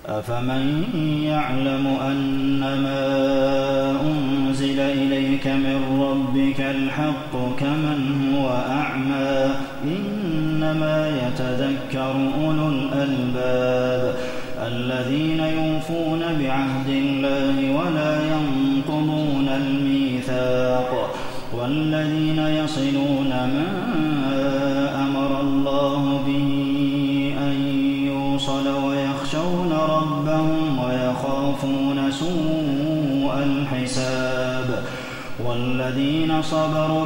أفمن يعلم أنما أنزل إليك من ربك الحق كمن هو أعمى إنما يتذكر أولو الألباب الذين يوفون بعهد الله ولا ينقضون الميثاق والذين يصلون ما أمر الله به أن يوصل ويخشون ربهم ويخافون سوء الحساب والذين صبروا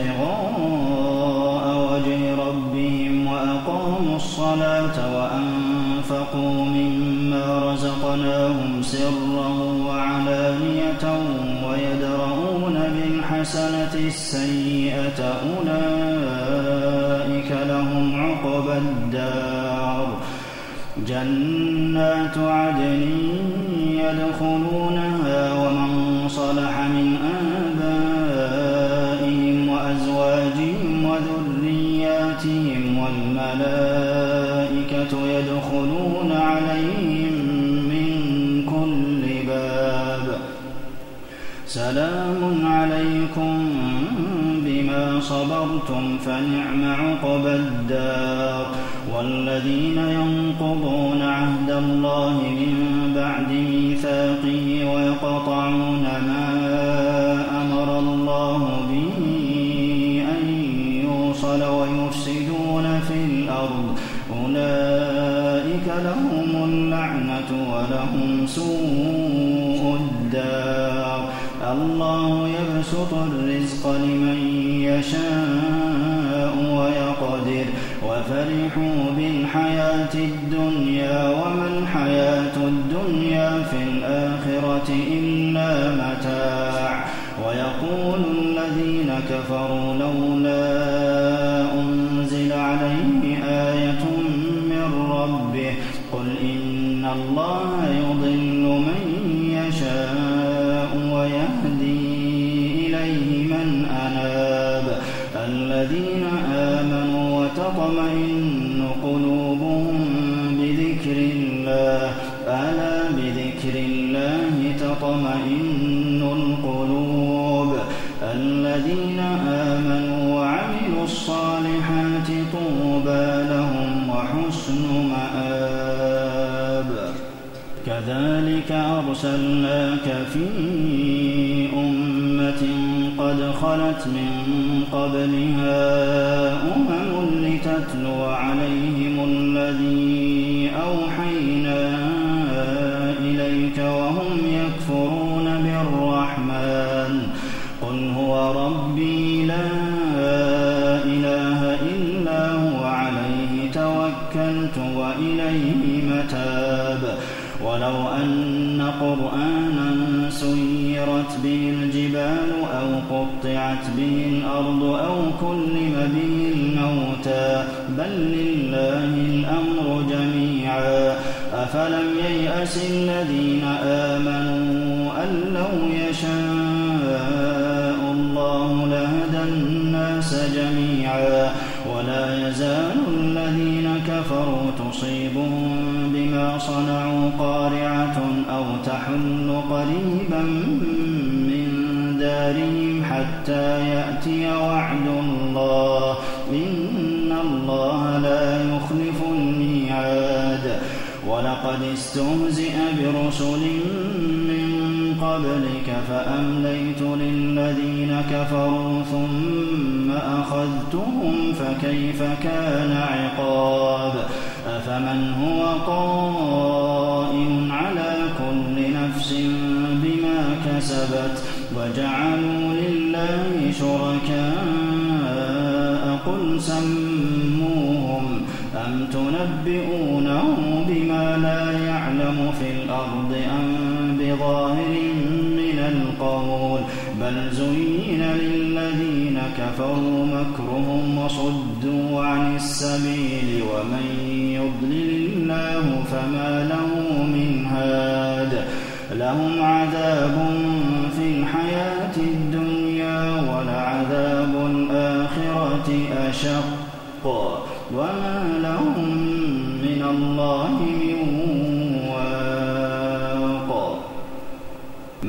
ابتغاء وجه ربهم وأقاموا الصلاة وأنفقوا مما رزقناهم سرا وعلانية ويدرؤون بالحسنة السيئة أولئك لهم عقبى الدار جنات عدن يدخلونها ومن صلح من آبائهم وأزواجهم وذرياتهم والملائكة يدخلون عليهم من كل باب سلام عليكم بما صبرتم فنعم عقبى الدار والذين ينقضون عهد الله من بعد ميثاقه ويقطعون ما أمر الله به أن يوصل ويفسدون في الأرض أولئك لهم اللعنة ولهم سوء الدار الله يبسط الرزق لمن يشاء ويقدر وفرحوا بالحياة الدنيا وما الحياة الدنيا في الآخرة إلا متاع ويقول الذين كفروا لولا أنزل عليه آية من ربه قل إن الله يضل من يشاء ويهدي إليه من أناب الذين آمنوا وتطمئن قلوبهم بذكر الله ألا بذكر الله تطمئن القلوب الذين آمنوا وعملوا الصالحات طوبى لهم وحسن مآب كذلك أرسلناك في أمة قد خلت من قبلها لتتلو عليهم الذي أوحينا إليك وهم يكفرون بالرحمن قل هو ربي لا إله إلا هو عليه توكلت وإليه متاب ولو أن قرآنا سيرت به الجبال أو قطعت به الأرض أو كلم به الموتى بل لله الأمر جميعا أفلم ييأس الذين آمنوا أن لو يشاء الله لهدى الناس جميعا ولا يزال الذين كفروا تصيبهم بما صنعوا قارعة أو تحل قريبا من دارهم حتى يأتي وعد الله إن الله لا يخلف الميعاد ولقد استهزئ برسل من قبلك فأمليت للذين كفروا ثم أخذتهم فكيف كان عقاب أفمن هو قائم على كل نفس بما كسبت وجعلوا لله شركاء قل سموهم أم تنبئونه بما لا يعلم في الأرض أم بظاهر من القول بل زين للذين كفروا مكرهم وصدوا عن السبيل ومن يضلل الله فما له من هاد لهم عذاب في الحياة الدنيا ولعذاب الآخرة أشق وما لهم من الله من واد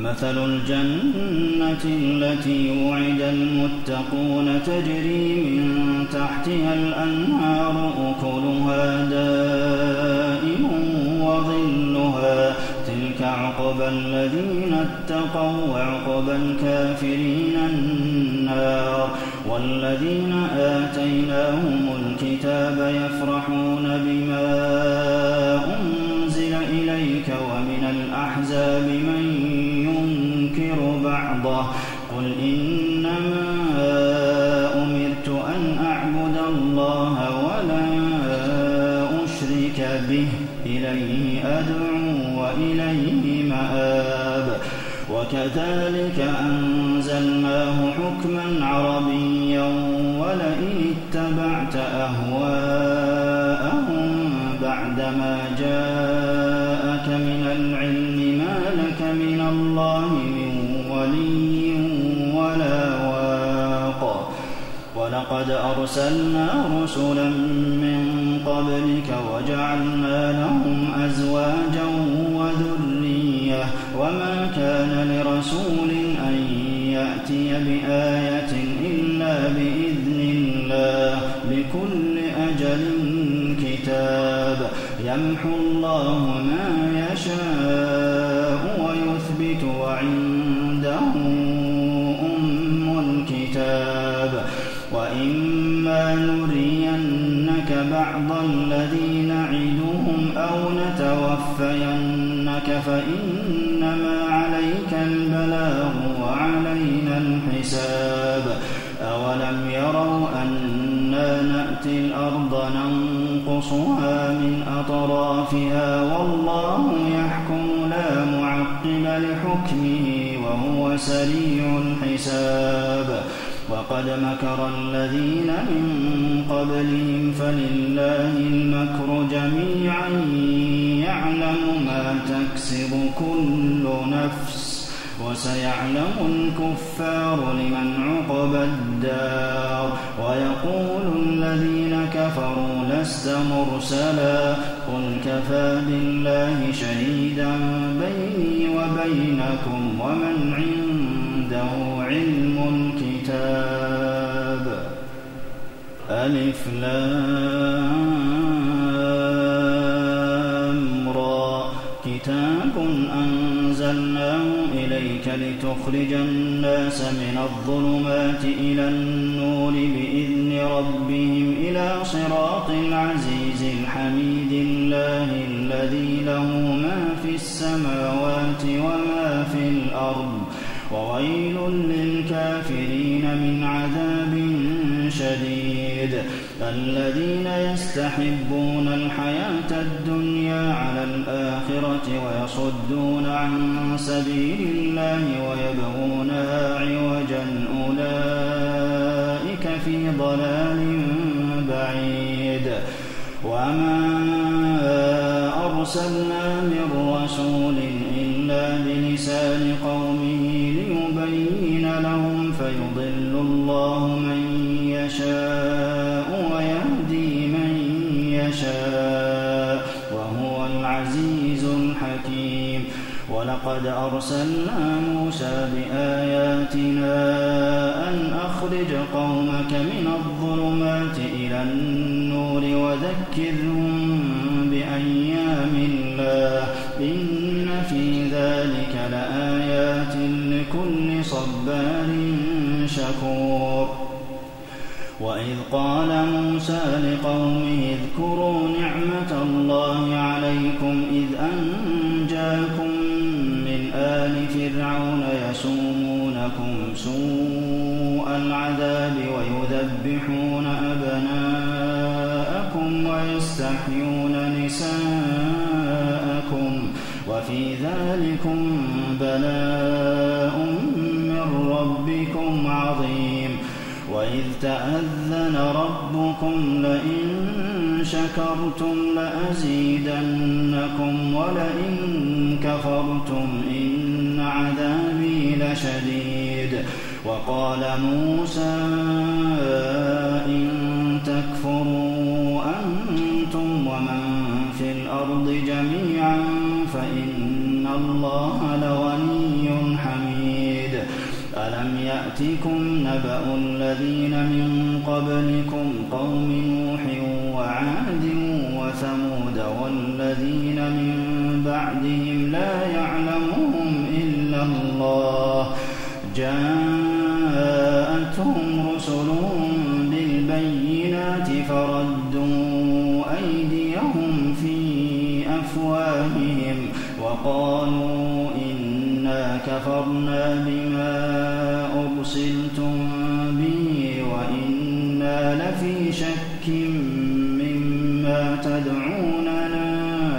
مثل الجنة التي وعد المتقون تجري من تحتها الأنهار أكلها دائم وظلها تلك عقبى الذين اتقوا وعقبى الكافرين النار والذين آتيناهم الكتاب يفرحون بما أنزل إليك ومن الأحزاب من ينكر بعضه قل إنما أمرت أن أعبد الله ولا أشرك به إليه أدعو وإليه مآب وكذلك أنزلناه حكما عربيا ولئن اتبعت أهواءهم بعدما جاءك من العلم ما لك من الله من ولي ولا واق ولقد أرسلنا رسلا من قبلك وجعلنا لهم أزواجا وذرية وما كان لرسول أن يأتي بآية إلا بإذن الله لكل أجل كتاب يمحو الله ما يشاء ويثبت وعنده أم الكتاب وإما نرينك بعض الذي نعدهم أو نتوفينك فإنما عليك البلاغ وعلينا الحساب أولم يروا أنا نأتي الأرض ننقصها من أطرافها والله يحكم لا معقب لحكمه وهو سريع الحساب وقد مكر الذين من قبلهم فلله المكر جميعا يعلم ما تكسب كل نفس وسيعلم الكفار لمن عقبى الدار ويقول الذين كفروا لست مرسلا قل كفى بالله شهيدا بيني وبينكم ومن عنده علم الكتاب ألف لام را كتاب أنزلناه إليك لتخرج الناس من الظلمات إلى النور بإذن ربهم إلى صراط العزيز الحميد الله الذي له ما في السماوات وما في الأرض وويل للكافرين من عذاب شديد الذين يستحبون الحياة الدنيا على الآخرة ويصدون عن سبيل الله ويبغونها عوجا أولئك في ضلال بعيد وما أرسلنا من رسول إلا بلسان قومه ليبين لهم فيضل الله من يشاء ويهدي من يشاء وهو العزيز الحكيم ولقد أرسلنا موسى بآياتنا أن أخرج قومك من الظلمات إلى النور وذكرهم بأيام الله إن في ذلك لآيات لكل صبار شكور وإذ قال موسى لقومه اذكروا نعمة الله عليكم إذ أنجاكم من آل فرعون يسومونكم سوء العذاب ويذبحون أبناءكم ويستحيون نساءكم وفي ذلكم بلاء من ربكم عظيم وإذ تأذن ربكم لئن شكرتم لأزيدنكم ولئن كفرتم إن عذابي لشديد وقال موسى إن تكفروا أنتم ومن في الأرض جميعا فإن الله لغني ألم يأتكم نبأ الذين من قبلكم قوم نوح وعاد وثمود والذين من بعدهم لا يعلمهم إلا الله جاءتهم رسلهم بالبينات فردوا أيديهم في أفواههم وقالوا إنا كفرنا بما أرسلتم به وإنا لفي شك مما تدعوننا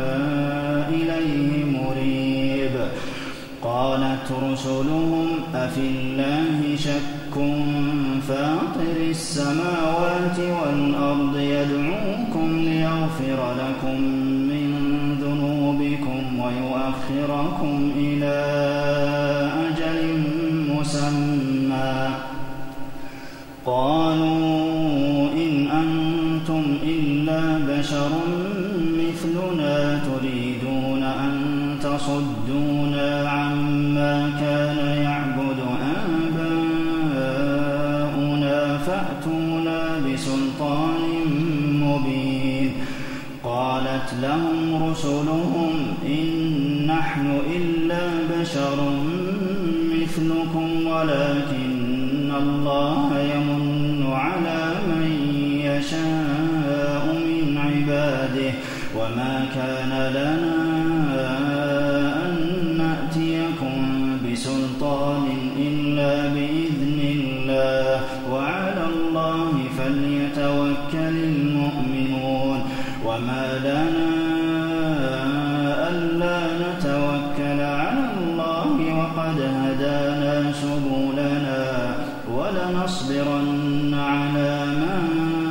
إليه مريب قالت رسلهم أفي الله شك فاطر السماوات والأرض يدعوكم ليغفر لكم من ذنوبكم ويؤخركم إلى أجل مسمى قالوا إن أنتم إلا بشر مثلنا تريدون أن تصدونا عما كان يعبد آباؤنا فأتونا بسلطان مبين قالت لهم رسلهم إن نحن إلا بشر مثلكم ولكن الله يمن على من يشاء من عباده وما كان لنا أن نأتيكم بسلطان إلا بإذن الله وعلى الله فليتوكل المؤمنون وما لنا ألا نتوكل على الله وقد هدانا سبلنا ولنصبرن على ما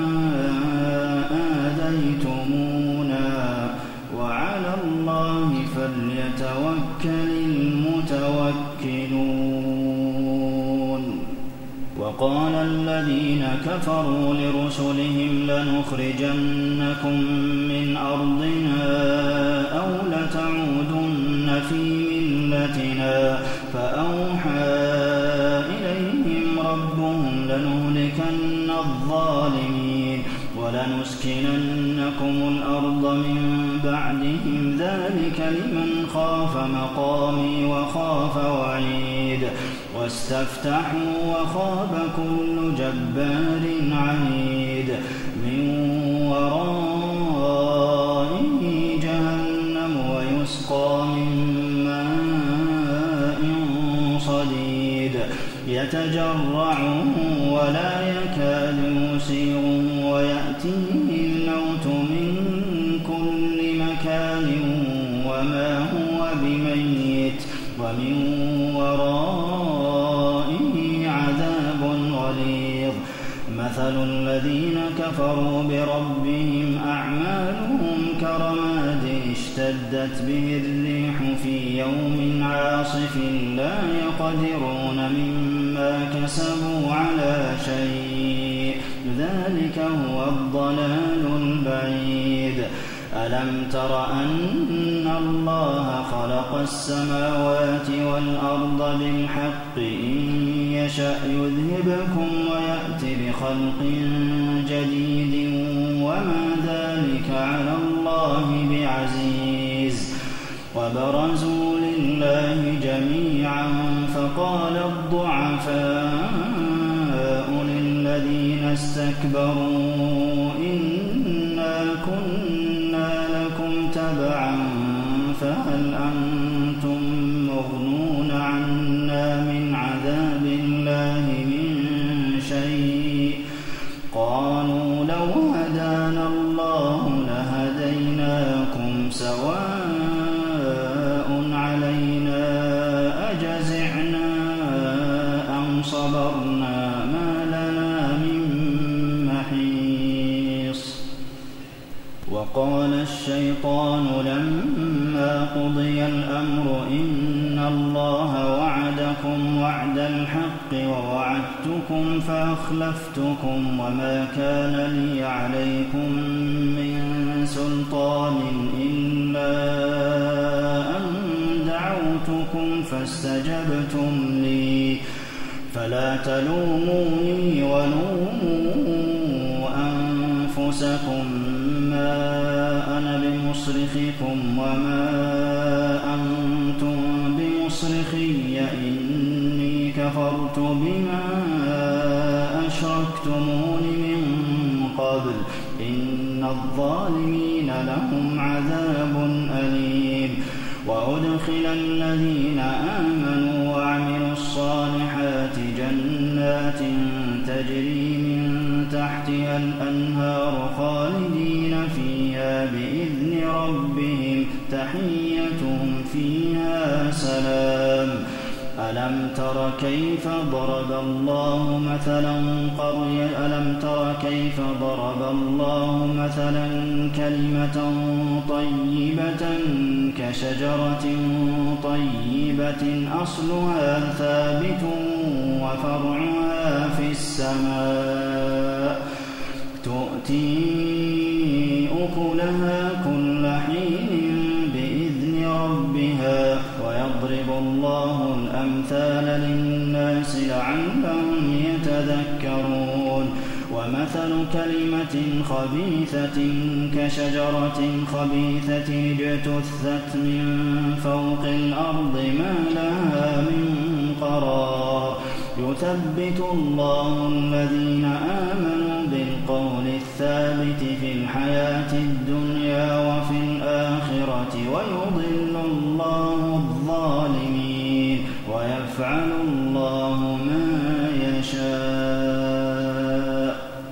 آذيتمونا وعلى الله فليتوكل المتوكلون وقال الذين كفروا لرسلهم لنخرجنكم من أرضنا أو لتعودن في ملتنا فأوحى إليهم ربهم لنهلكن الظالمين ولنسكننكم الأرض من بعدهم ذلك لمن خاف مقامي وخاف وعيد واستفتحوا وخاب كل جبار عنيد من ورائه جهنم ويسقى من ماء صديد يتجرعه ولا يكاد يسيغه ويأتيه الموت من كل مكان وما هو بميت ومن ورائه عذاب غليظ مثل الذين كفروا بربهم أعمالهم كرماد اشتدت به الريح في يوم عاصف لا يقدرون مما كسبوا على شيء ذلك هو الضلال البعيد ألم تر أن الله خلق السماوات والأرض بالحق إن يشأ يذهبكم ويأتي بخلق جديد وما ذلك على الله بعزيز وبرزوا لله جميعا فقال الضعفاء للذين استكبروا إنا كنا لكم تبعا فهل أنتم مغنون عنا من عذاب الله من شيء قالوا لو هدانا الله لهديناكم سواء علينا أجزعنا أم صبرنا ما لنا من محيص وقال الشيطان لما قضي الأمر إن الله وعدكم وعد الحق ووعدتكم فأخلفتكم وما كان لي عليكم من سلطان إلا أن دعوتكم فلا تلوموني ولوموا أنفسكم ما أنا بمصرخكم وما أنتم بمصرخي إني كفرت بما أشركتمون من قبل إن الظالمين لهم عذاب أليم وأدخل الذين آمنوا وعملوا الصالحات جنات تجري من تحتها الأنهار خالدين فيها بإذن ربهم تحيتهم فيها سلام ألم تر كيف ضرب الله مثلا كلمة طيبة كشجرة طيبة أصلها ثابت وفرعها في السماء تؤتي أكلها كل حين بإذن ربها ويضرب الله الأمثال للناس لعلهم يتذكرون ومثل كلمة خبيثة كشجرة خبيثة اجتثت من فوق الأرض ما لها من قرار يثبت الله الذين آمنوا بالقول الثابت في الحياة الدنيا وفي الآخرة ويضل الله الظالمين ويفعل الله ما يشاء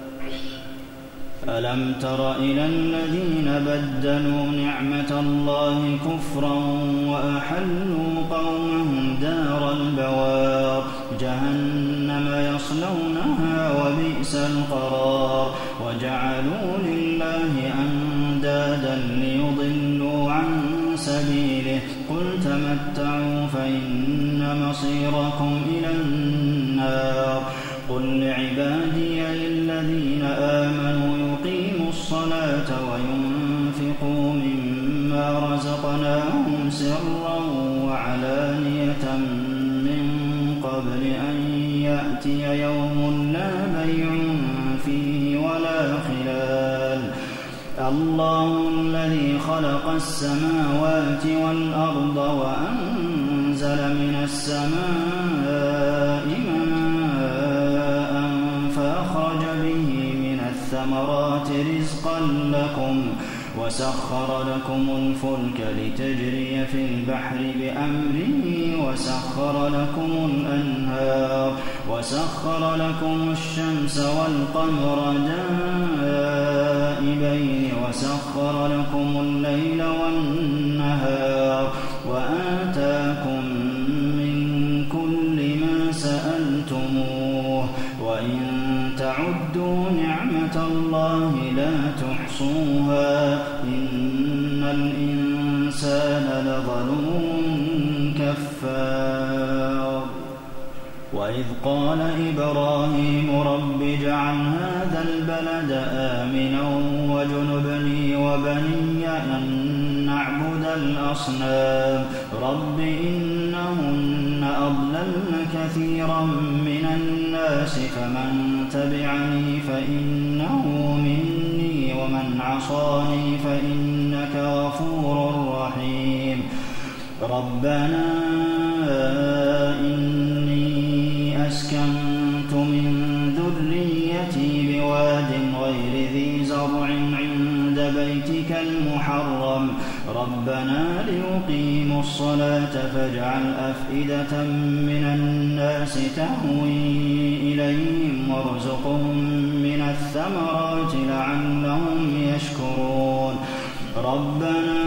ألم تر إلى الذين بدلوا نعمة الله كفرا وأحلوا قومهم دار البوار جهنم يصلونها وبئس القرار وجعلوا لله أندادا ليضلوا عن سبيله قل تمتعوا فإن مصيركم إلى النار قل لعبادي الذين آمنوا يقيموا الصلاة وينفقوا مما رزقناهم سرا وعلانية من قبل أن يأتي يوم لا بيع فيه ولا خلال الله الذي خلق السماوات والأرض وأنزل من السماء ماء فأخرج به من الثمرات رزقا لكم وسخر لكم الفلك لتجري في البحر بأمره وسخر لكم الأنهار وسخر لكم الشمس والقمر دائبين وسخر لكم الليل والنهار وآتاكم من كل ما سألتموه وإن تعدوا نعمة الله لا تحصوها إن الإنسان لظلوم كفار وإذ قال إبراهيم رب اجعل هذا البلد آمنا واجنبني وبني أن نعبد الأصنام رب إنهن أضللن كثيرا من الناس فمن تبعني فإنه مني ومن عصاني فإنك غفور رحيم ربنا إني أسكنت من ذريتي بواد غير ذي زرع عند بيتك المحرم ربنا ليقيموا الصلاة فاجعل أفئدة من الناس تهوي إليهم وارزقهم من الثمرات لعلهم يشكرون ربنا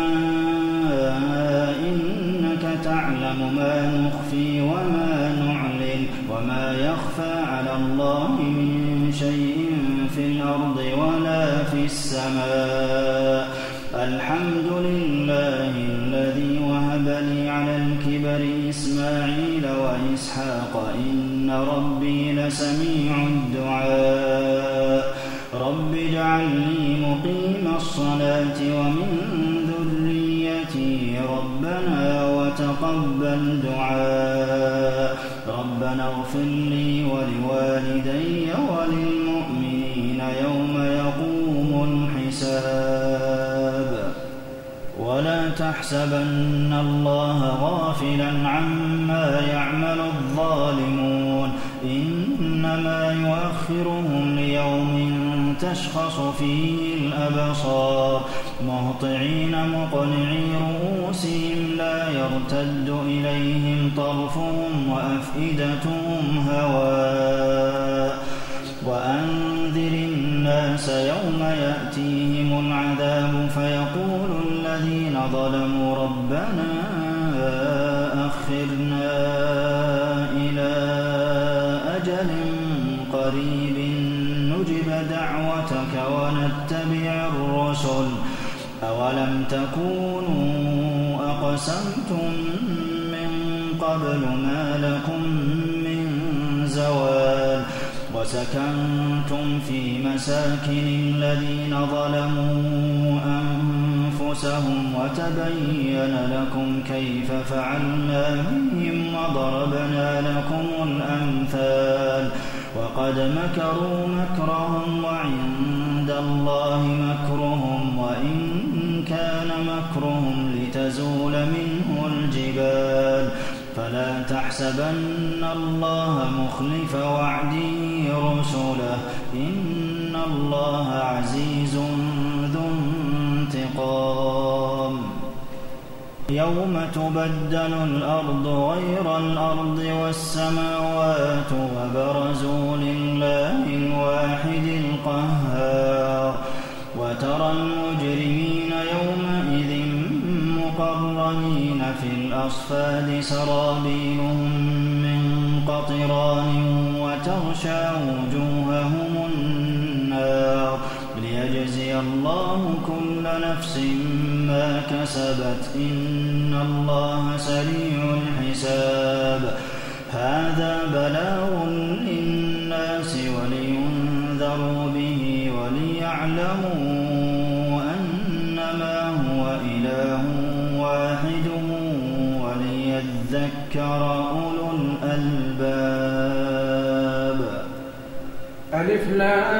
إنك تعلم ما نخفي وما نعلن وما يخفى على الله من شيء في الأرض ولا في السماء الحمد لله الذي وهب لي على الكبر إسماعيل وإسحاق إن ربي لسميع الدعاء رب اجعلني مقيم الصلاة ومن ذريتي ربنا وتقبل دعاء ربنا اغفر لي ولوالدي وللمؤمنين يوم يقوم الحساب ولا تحسبن الله غافلا عما يعمل الظالمون إنما يؤخرهم ليوم تشخص فيه الأبصار مهطعين مقنعي رؤوسهم لا يرتد إليهم طرفهم وأفئدتهم هواء وأنذر الناس يوم يأتيهم العذاب فيقول الذين ظلموا ربنا أخرنا إلى أجل قريب نجب دعوتك ونتبع الرسل أولم تكونوا أقسمتم من قبل ما لكم من زوال وسكنتم في مساكن الذين ظلموا أنفسهم وتبين لكم كيف فعلنا بهم وضربنا لكم الأمثال وقد مكروا مكرهم وعند الله مكرهم وإن كان مكرهم لتزول منه الجبال فلا تحسبن الله مخلف وعده رسله إن الله عزيز ذو انتقام يوم تبدل الأرض غير الأرض والسماوات وبرزوا لله الواحد القهار وترى المجرمين يومئذ مقرنين في الأصفاد سرابيلهم من قطران وتغشى وجوههم النار ليجزي الله كل نفس ما كسبت إن الله سريع الحساب هذا بلاغ للناس ولينذروا به وليعلموا أنما هو إله واحد وليذكر أولو الألباب ألف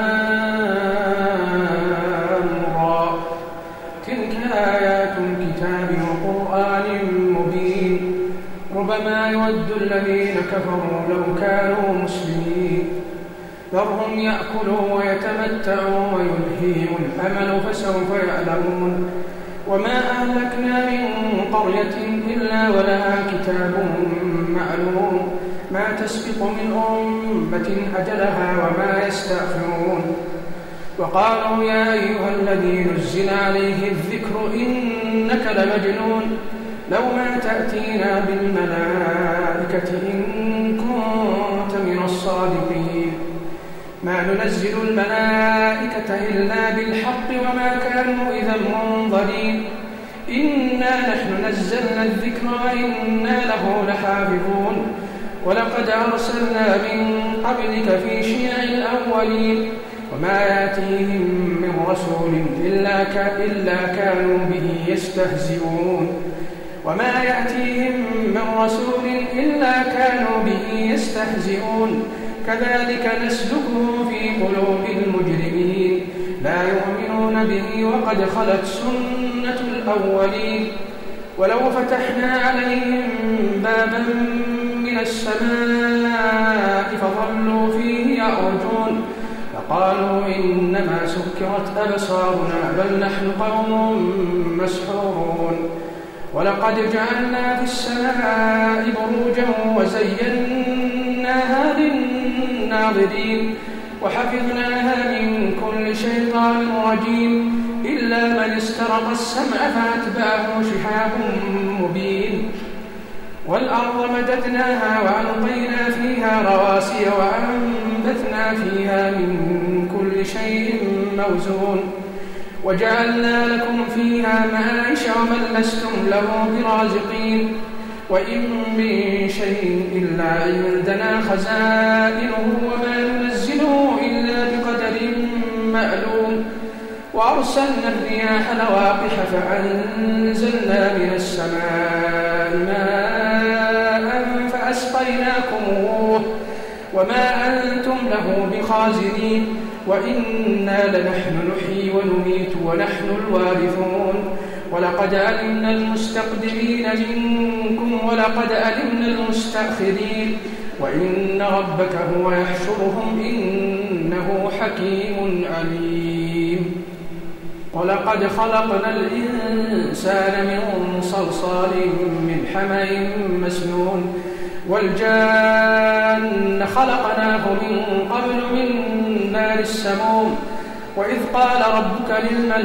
لام را تلك آيات الكتاب وقرآن مبين ربما يود الذين كفروا لو كانوا مسلمين ذرهم يأكلوا ويتمتعوا ويلهيهم الأمل فسوف يعلمون وما أهلكنا من قرية إلا ولها كتاب معلوم ما تسبق من أمة أجلها وما يستأخرون وقالوا يا أيها الذي نزل عليه الذكر إنك لمجنون لو ما تأتينا بالملائكة إن كنت من الصادقين ما ننزل الملائكة إلا بالحق وما كانوا إذا منظرين إنا نحن نزلنا الذكر وإنا له لحافظون ولقد أرسلنا من قبلك في شيع الأولين وما يأتيهم من رسول إلا كانوا به يستهزئون وما يأتيهم من رسول إلا كانوا به يستهزئون كذلك نسلكه في قلوب المجرمين لا يؤمنون به وقد خلت سنة الأولين ولو فتحنا عليهم بابا من السماء فظلوا فيه يعرجون فقالوا إنما سكرت أبصارنا بل نحن قوم مسحورون ولقد جعلنا في السماء بروجا وزيناها للناظرين وحفظناها من كل شيطان رجيم إلا من استرق السمع فأتبعه شهاب مبين والأرض مددناها وألقينا فيها رواسي وأنبتنا فيها من كل شيء موزون وجعلنا لكم فيها معايش ومن لستم له برازقين وإن من شيء إلا عندنا خزائنه وما ننزله إلا بقدر معلوم وأرسلنا الرياح لواقح فأنزلنا من السماء ماء فأسقيناكموه وما أنتم له بخازنين وإنا لنحن نحيي ونميت ونحن الوارثون ولقد علمنا المستقدمين منكم ولقد علمنا المستأخرين وإن ربك هو يحشرهم إنه حكيم عليم. ولقد خلقنا الإنسان من صلصال من حمأ مسنون والجان خلقناه من قبل من نار السموم وإذ قال ربك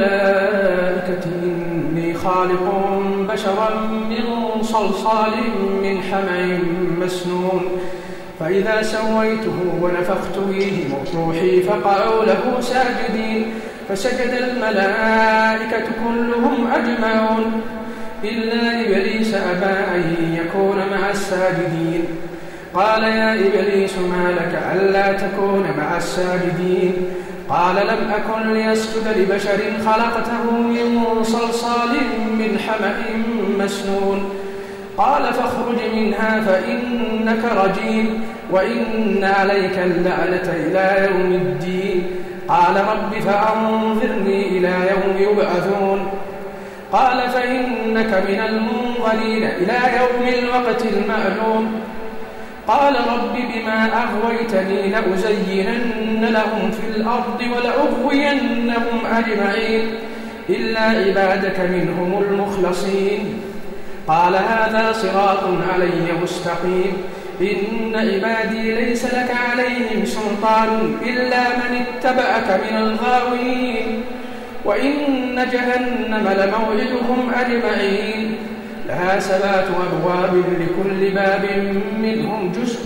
للملائكة إني خالق بشرا من صلصال من حمأ مسنون فإذا سويته ونفخت فيه من روحي فقعوا له ساجدين فسجد الملائكة كلهم أجمعون إلا إبليس أبى أن يكون مع الساجدين قال يا إبليس ما لك ألا تكون مع الساجدين قال لم أكن ليسجد لبشر خلقته من صلصال من حمأ مسنون قال فاخرج منها فإنك رجيم وإن عليك اللعنة إلى يوم الدين قال رب فأنظرني إلى يوم يبعثون قال فإنك من المنظرين إلى يوم الوقت المعلوم قال رب بما أغويتني لأزينن لهم في الأرض ولأغوينهم أجمعين إلا عبادك منهم المخلصين قال هذا صراط علي مستقيم إن عبادي ليس لك عليهم سلطان إلا من اتبعك من الغاوين وإن جهنم لموعدهم أجمعين لها 7 أبواب لكل باب منهم جزء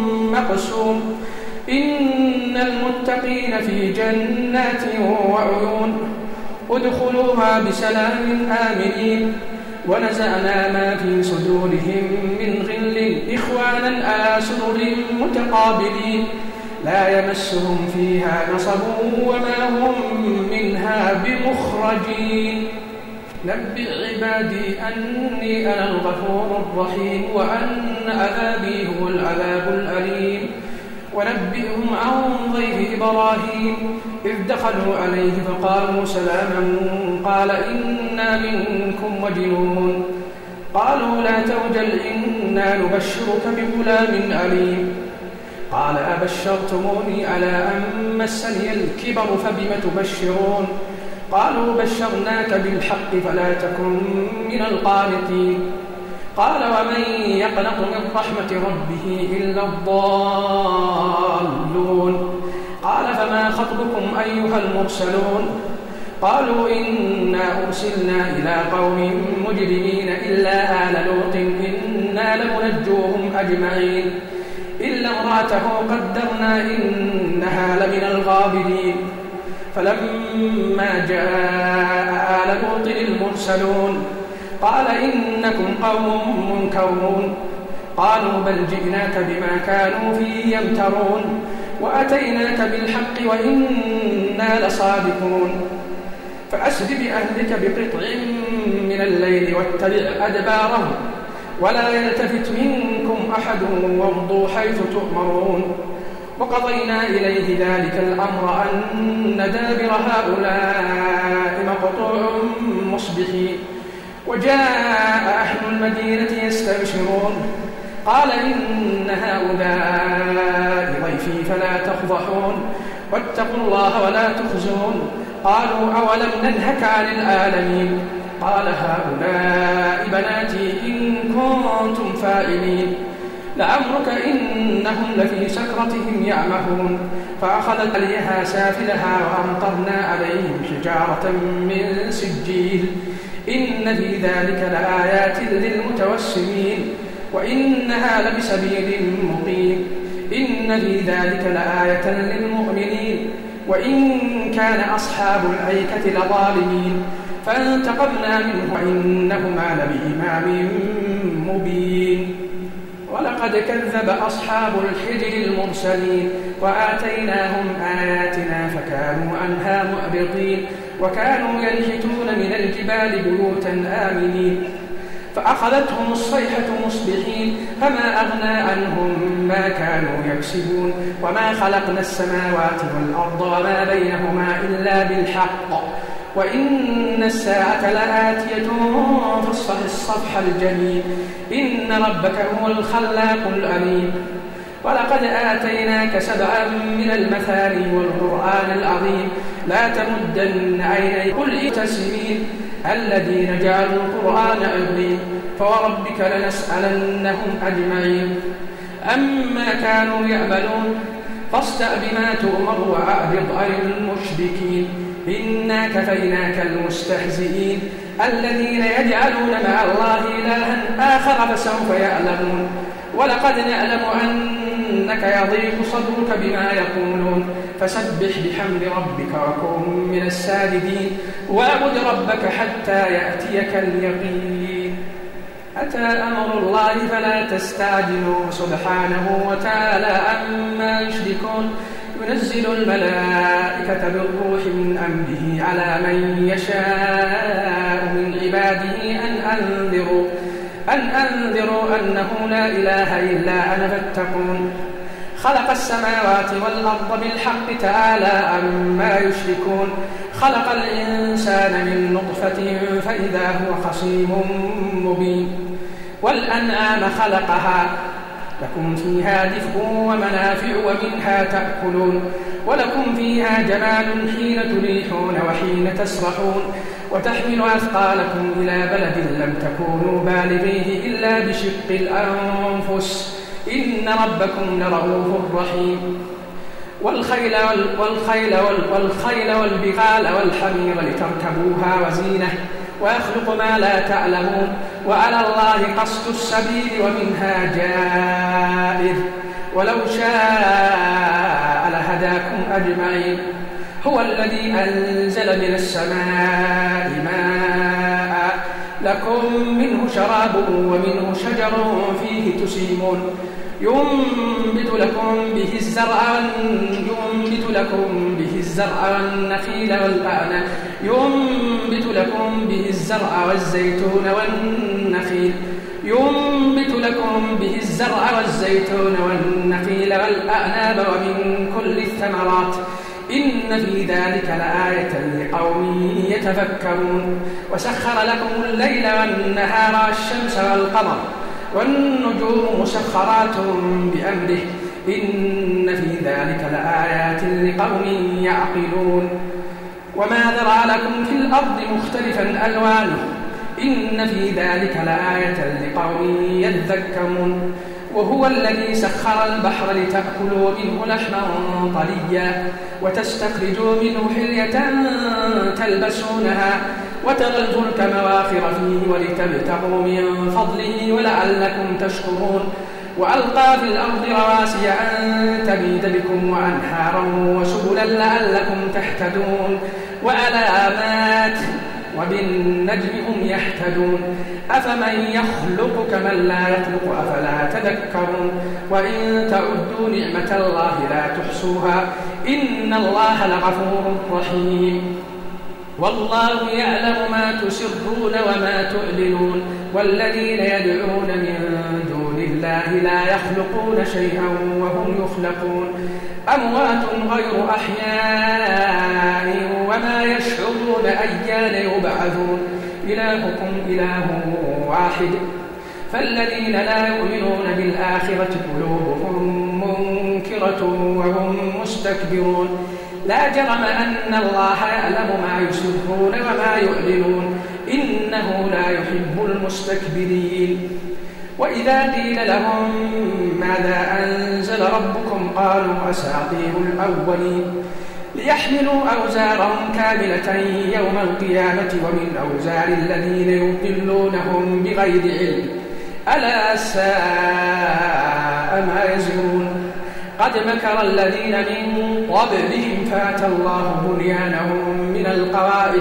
مقسوم إن المتقين في جنات وعيون ادخلوها بسلام آمنين ونزعنا ما في صدورهم من غل إخوانا على سرر متقابلين لا يمسهم فيها نصب وما هم منها بمخرجين نبئ عبادي أني أنا الغفور الرحيم وأن عذابي هو العذاب الأليم ونبئهم عن ضيف إبراهيم إذ دخلوا عليه فقالوا سلاما قال إنا منكم وجلون قالوا لا توجل إنا نبشرك بغلام عليم قال أبشرتموني على أن مسني الكبر فبم تبشرون قالوا بشرناك بالحق فلا تكن من القانطين قال ومن يقنط من رحمة ربه إلا الضالون قال فما خطبكم أيها المرسلون قالوا إنا أرسلنا إلى قوم مجرمين إلا آل لوط إنا لمنجوهم أجمعين إلا امرأته قدرنا إنها لمن الغابرين فلما جاء آل لوط المرسلون قال إنكم قوم منكرون قالوا بل جئناك بما كانوا فيه يمترون وأتيناك بالحق وإنا لصادقون فأسر بأهلك بقطع من الليل واتبع أدبارهم ولا يلتفت منكم أحد وامضوا حيث تؤمرون وقضينا إليه ذلك الأمر أن دابر هؤلاء مقطوع مصبحين وجاء أهل المدينة يستبشرون قال إن هؤلاء ضيفي فلا تفضحون واتقوا الله ولا تخزون قالوا أولم ننهك عن العالمين قال هؤلاء بناتي إن كنتم فاعلين لعمرك إنهم لفي سكرتهم يعمهون فأخذت عليها سافلها وأمطرنا عليهم حجارة من سجيل إن في ذلك لآيات للمتوسمين وإنها لبسبيل مقيم إن في ذلك لآية للمؤمنين وإن كان أصحاب الأيكة لظالمين فانتقمنا منه وإنهما لبإمام مبين ولقد كذب أصحاب الحجر المرسلين وآتيناهم آياتنا فكانوا عنها معرضين وكانوا ينحتون من الجبال بيوتا آمنين فأخذتهم الصيحة مصبحين فما أغنى عنهم ما كانوا يكسبون وما خلقنا السماوات والأرض وما بينهما إلا بالحق وإن الساعة لآتية فاصفح الصفح الجميل إن ربك هو الخلاق الأليم ولقد آتيناك 7 من المثاني والقرآن العظيم لا تمدن عينيك قل ائتسمين الذين جعلوا القرآن عظيم فوربك لنسألنهم أجمعين أما كانوا يعملون فاصدع بما تؤمر وأعرض عن المشركين إنا كفيناك المستهزئين الذين يجعلون مع الله إلها آخر فسوف يعلمون ولقد نعلم أنك يضيق صدرك بما يقولون فسبح بحمد ربك وكن من الساجدين واعبد ربك حتى يأتيك اليقين أتى أمر الله فلا تستعجلوا سبحانه وتعالى عما يشركون ينزل الملائكة بالروح من أمره على من يشاء من عباده أن أنذروا أنه لا إله إلا أنا فاتقون خلق السماوات والأرض بالحق تعالى عما يشركون خلق الإنسان من نطفة فإذا هو خصيم مبين والأنعام خلقها لكم فيها دفء ومنافع ومنها تأكلون ولكم فيها جمال حين تريحون وحين تسرحون وتحمل أثقالكم إلى بلد لم تكونوا بالغيه إلا بشق الأنفس إن ربكم لرؤوف رحيم والخيل والبغال والحمير لتركبوها وزينة ويخلق ما لا تعلمون وعلى الله قصد السبيل ومنها جائر ولو شاء لهداكم أجمعين هو الذي أنزل من السماء ماء لكم منه شراب ومنه شجر فيه تسيمون ينبت لكم به الزرع والزيتون والنخيل والأعناب ومن كل الثمرات إن في ذلك لآية لقوم يتفكرون وسخر لكم الليل والنهار والشمس والقمر والنجوم مسخرات بأمره إن في ذلك لآيات لقوم يعقلون وما ذرأ لكم في الأرض مختلفا ألوانه إن في ذلك لآية لقوم يذكرون وهو الذي سخر البحر لتأكلوا منه لحما طريا وتستخرجوا منه حلية تلبسونها وترى الفلك مواخر فيه ولتبتغوا من فضله ولعلكم تشكرون وألقى في الأرض رواسي أن تميد بكم وأنهارا وسبلا لعلكم تهتدون وعلامات وبالنجم هم يهتدون أفمن يخلق كمن لا يخلق أفلا تذكرون وإن تعدوا نعمة الله لا تحصوها إن الله لغفور رحيم والله يعلم ما تسرون وما تعلنون والذين يدعون من دون الله لا يخلقون شيئا وهم يخلقون أموات غير أحياء وما يشعرون أيان يبعثون إلهكم إله واحد فالذين لا يؤمنون بالآخرة قلوبهم منكرة وهم مستكبرون لا جرم أن الله يعلم ما يسرون وما يعلنون إنه لا يحب المستكبرين وإذا قيل لهم ماذا أنزل ربكم قالوا أساطير الأولين ليحملوا أوزارهم كاملة يوم القيامة ومن أوزار الذين يضلونهم بغير علم ألا ساء ما يزرون قد مكر الذين من قبلهم فأتى الله بنيانهم من القواعد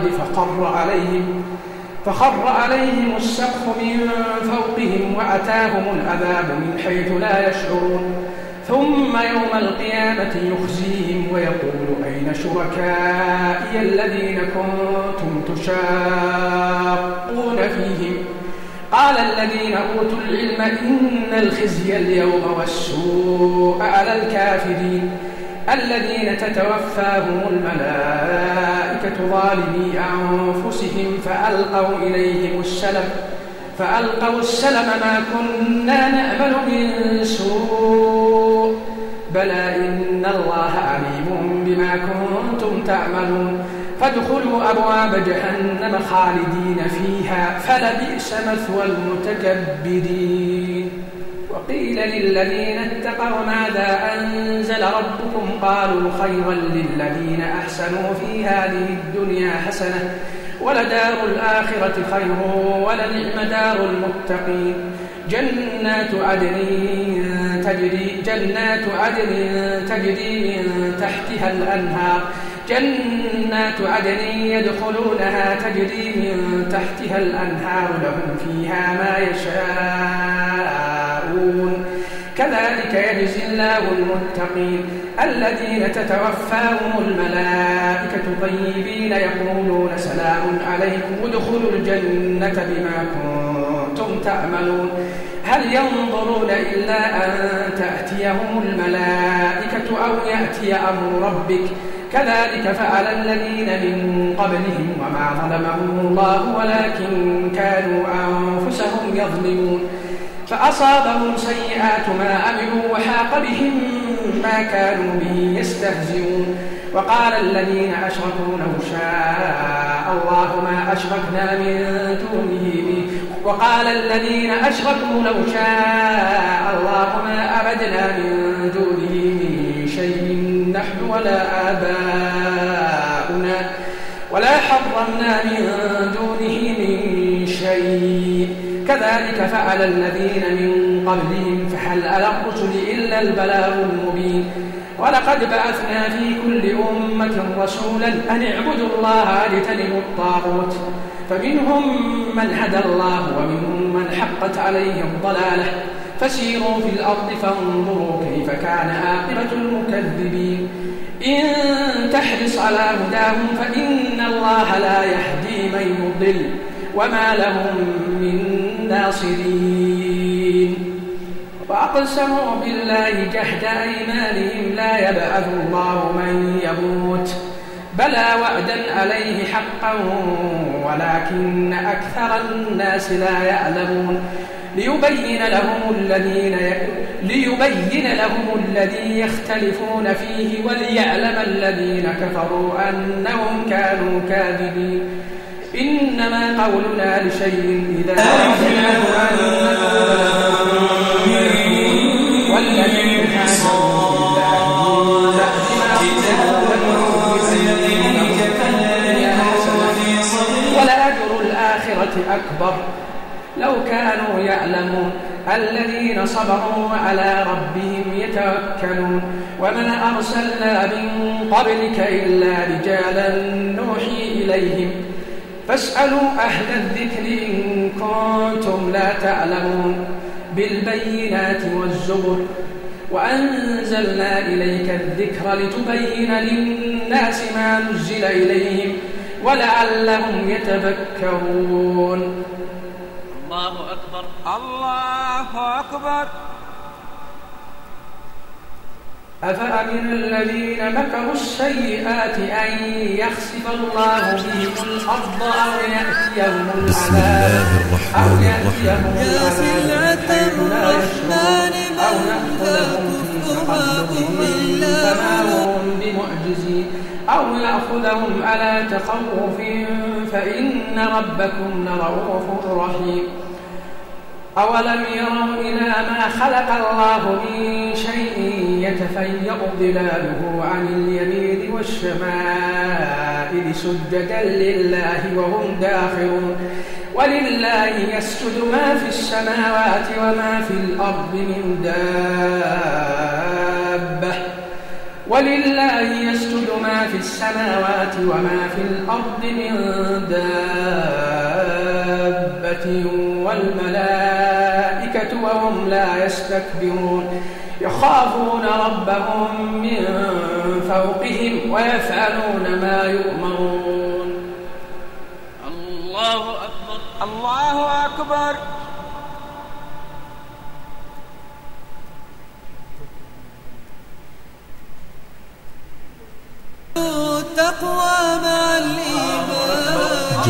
فخر عليهم السقف من فوقهم وأتاهم العذاب من حيث لا يشعرون ثم يوم القيامة يخزيهم ويقول أين شركائي الذين كنتم تشاقون فيهم قال الذين أوتوا العلم إن الخزي اليوم والسوء على الكافرين الذين تتوفاهم الملائكة ظالمي أنفسهم فألقوا السلم ما كنا نأمل من سوء بلى إن الله عليم بما كنتم تعملون فادخلوا أبواب جهنم خالدين فيها فلبئس مثوى المتكبرين. وقيل للذين اتقوا ماذا أنزل ربكم قالوا خيرا للذين أحسنوا في هذه الدنيا حسنة ولدار الآخرة خير ولنعم دار المتقين جنات عدن تجري من تحتها الأنهار جنات عدن يدخلونها تجري من تحتها الأنهار لهم فيها ما يشاءون كذلك يجزي الله المتقين الذين تتوفاهم الملائكة طيبين يقولون سلام عليكم ادخلوا الجنة بما كنتم تعملون هل ينظرون إلا أن تأتيهم الملائكة أو يأتي أمر ربك كذلك فعل الذين من قبلهم وما ظلمهم الله ولكن كانوا أنفسهم يظلمون فأصابهم سيئات ما عملوا وحاق بهم ما كانوا به يستهزئون وقال الذين أشركوا لو شاء الله ما أشركنا من دونه أبدنا من دونه من شيء نحن ولا آباؤنا ولا حرمنا من دونه من شيء كذلك فعل الذين من قبلهم فهل على الرسل إلا البلاغ المبين ولقد بعثنا في كل أمة رسولا أن اعبدوا الله واجتنبوا الطاغوت فمنهم من هدى الله ومنهم من حقت عليه الضلالة فسيروا في الأرض فانظروا كيف كان عاقبة المكذبين إن تحرص على هداهم فإن الله لا يهدي من يضل وما لهم من ناصرين وأقسموا بالله جهد أيمانهم لا يبعث الله من يموت بلى وعدا عليه حقا ولكن أكثر الناس لا يعلمون ليبين لهم الذي يختلفون فيه وليعلم الذين كفروا أنهم كانوا كاذبين إنما قولنا لشيء إذا أردناه أن والذين حاجوا ولأجر الآخرة أكبر لو كانوا يعلمون الذين صبروا وعلى ربهم يتوكلون وما أرسلنا من قبلك إلا رجالا نوحي إليهم فاسألوا أهل الذكر إن كنتم لا تعلمون بالبينات والزبر وأنزلنا إليك الذكر لتبين للناس ما نزل إليهم ولعلهم يتفكرون. الله أكبر الله أكبر. أفأمن الذين مكروا السيئات أن يخسف الله بهم الأرض أو يأتيهم العذاب يا سلعة الرحمن أو نأخذهم في تقلبهم فما هم بمعجزين أو يأخذهم على تخوف فإن ربكم لرؤوف رحيم. أولم يروا إلى ما خلق الله من شيء يتفيأ ظلاله عن اليمين والشمائل سجدا لله وهم داخرون ولله يسجد ما في السماوات وما في الأرض من دابة ولله يسجد ما في السماوات وما في الأرض من دابة والملائكة الملائكة وهم لا يستكبرون يخافون ربهم من فوقهم ويفعلون ما يؤمرون. الله أكبر. الله أكبر. التقوى مع الإيمان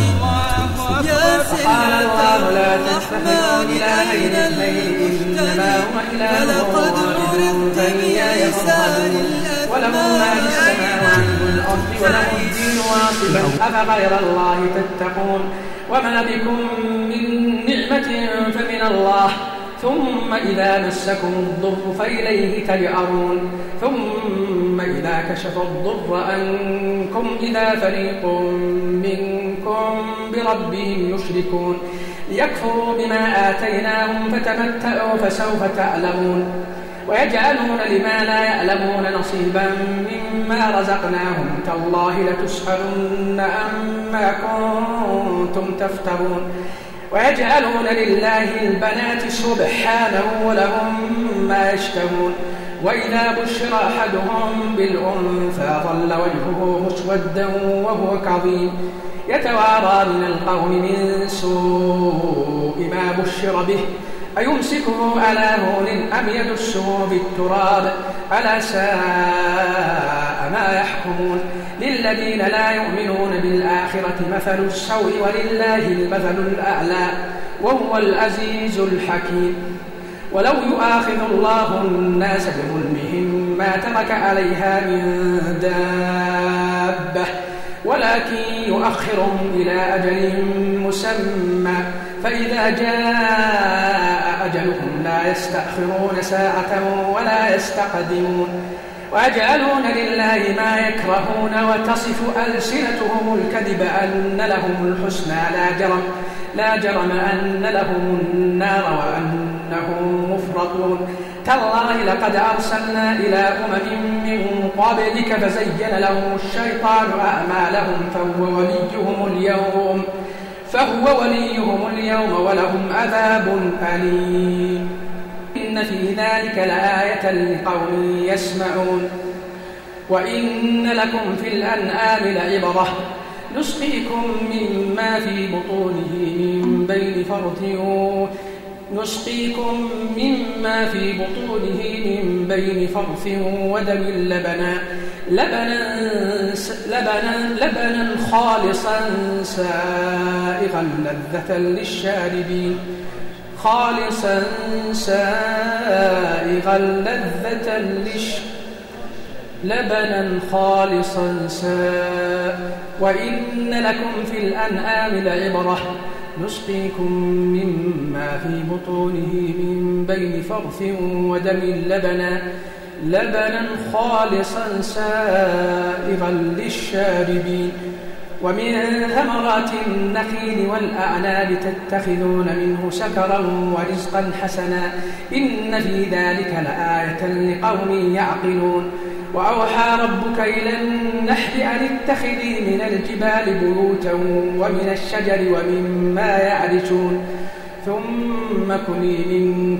يا قال الله لا تتخذوا إلهين اثنين إنما هو إله واحد فإياي فارهبون وله ما في السماوات والأرض وله الدين واصبا أفغير الله تتقون وما بكم من نعمة فمن الله ثم إذا مسكم الضر فإليه تجأرون ثم إذا كشف الضر عنكم إذا فريق منكم بربهم يشركون ليكفروا بما آتيناهم فتمتعوا فسوف تعلمون ويجعلون لما لا يعلمون نصيبا مما رزقناهم تالله لتسألن عما كنتم تفترون ويجعلون لله البنات سبحانه ولهم ما يشتهون وإذا بشر أحدهم بالأنثى ظل وجهه مسودا وهو كظيم يتوارى من القوم من سوء ما بشر به أيمسكه على هون أم يدسه بالتراب ألا ساء ما يحكمون للذين لا يؤمنون بالآخرة مثل السوء ولله المثل الأعلى وهو العزيز الحكيم ولو يؤاخذ الله الناس بظلمهم ما ترك عليها من دابة ولكن يؤخرهم إلى أجل مسمى فإذا جاء أجلهم لا يستأخرون ساعة ولا يستقدمون ويجعلون لله ما يكرهون وتصف ألسنتهم الكذب أن لهم الحسنى لا جرم أن لهم النار وأنهم مفرطون تالله لقد أرسلنا إلى أمم من قبلك فزين لهم الشيطان أعمالهم فهو وليهم اليوم ولهم عذاب أليم إن في ذلك لآية لقوم يسمعون وإن لكم في الأنعام لعبرة نسقيكم مما في بطونه من بين فرث ودم لبنا خالصا سائغا لذة للشاربين لبنا خالصا وإن لكم في الأنعام لعبرة نسقيكم مما في بطونه من بين فرث ودم لبنا خالصا سائغا للشاربين ومن ثمرات النخيل والأعناب تتخذون منه سكرا ورزقا حسنا إن في ذلك لآية لقوم يعقلون وأوحى ربك إلى النحل أن اتخذي من الجبال بيوتا ومن الشجر ومما يعرشون ثم كلي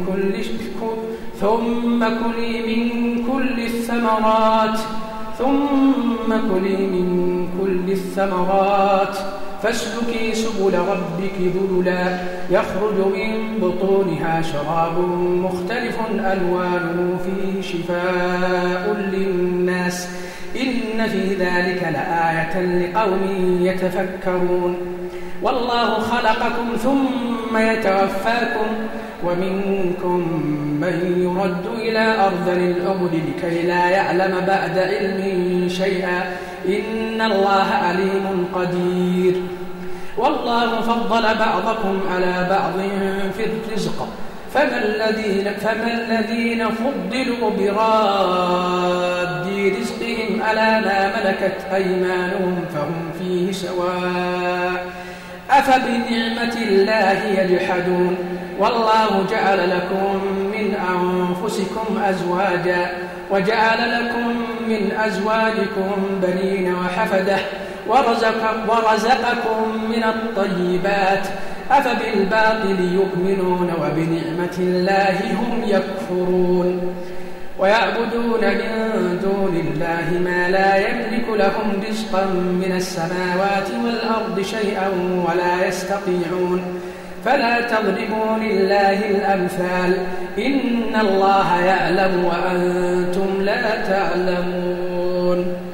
من كل الثمرات فاسلكي سبل ربك ذللا يخرج من بطونها شراب مختلف ألوانه فيه شفاء للناس إن في ذلك لآية لقوم يتفكرون والله خلقكم ثم يتوفاكم ومنكم من يرد إلى أرذل العمر لكي لا يعلم بعد علم شيئا إن الله عليم قدير والله فضل بعضكم على بعض في الرزق فما الذين فضلوا براد رزقهم على ما ملكت أيمانهم فهم فيه سواء أفبنعمة الله يجحدون والله جعل لكم من أنفسكم أزواجا وجعل لكم من أزواجكم بنين وحفدة ورزقكم من الطيبات أفبالباطل يؤمنون وبنعمة الله هم يكفرون ويعبدون من دون الله ما لا يملك لهم رزقا من السماوات والأرض شيئا ولا يستطيعون فلا تضربوا لله الأمثال إن الله يعلم وأنتم لا تعلمون